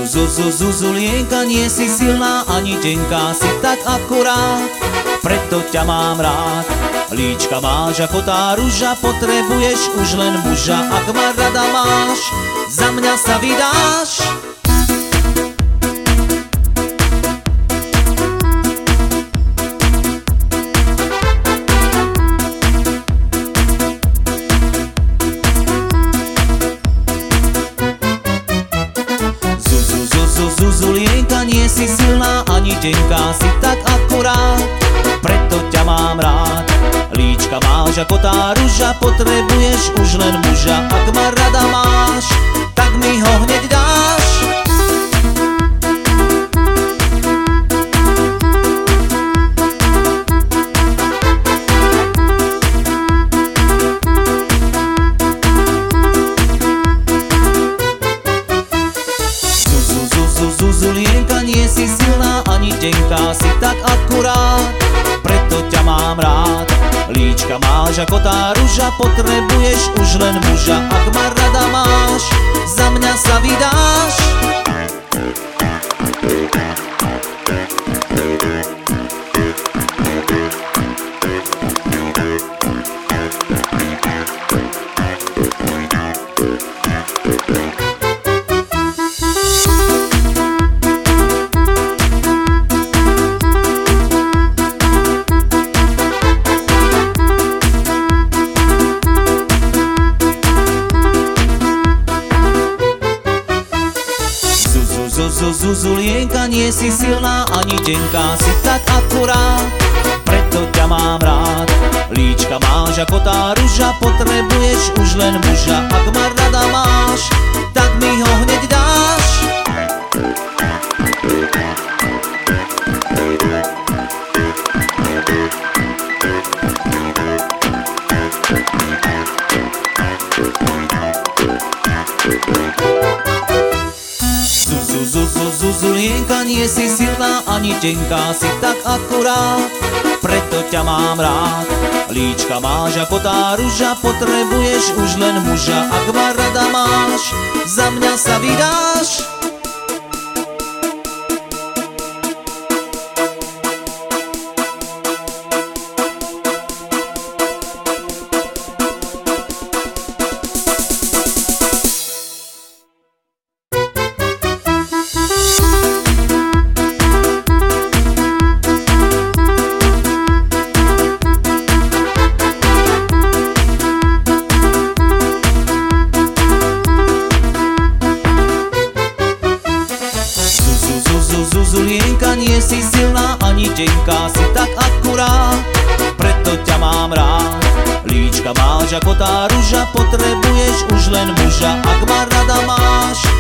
Zuzulienka, nie si silná ani tenká, si tak akurát, preto ťa mám rád. Líčka máš ako tá ruža, potrebuješ už len muža. Ak ma rada máš, za mňa sa vydáš. Zuzulienka, nie si silná ani tenká, si tak akurát, preto ťa mám rád. Líčka máš ako tá ruža, potrebuješ už len muža. Ak ma rada máš, tak mi ho hneď dáš. Zuzulienka, nie si silná ani tenká, si tak akurát, preto ťa mám rád. Líčka máš ako tá ruža, potrebuješ už len muža. Ak ma rada máš, za mňa sa vydáš. Zuzulienka, nie si silná ani tenká, si tak akurát, preto ťa mám rád. Líčka máš ako tá ruža, potrebuješ už len muža. Ak ma rada máš, tak mi ho hneď dáš. Zuzulienka, nie si silná ani tenká, si tak akurát, preto ťa mám rád. Líčka máš ako tá ruža, potrebuješ už len muža. Ak ma rada máš, za mňa sa vydáš. Zuzulienka, nie si silná ani tenká, si tak akurát, preto ťa mám rád. Líčka máš ako tá ruža, potrebuješ už len muža. Ak ma rada máš,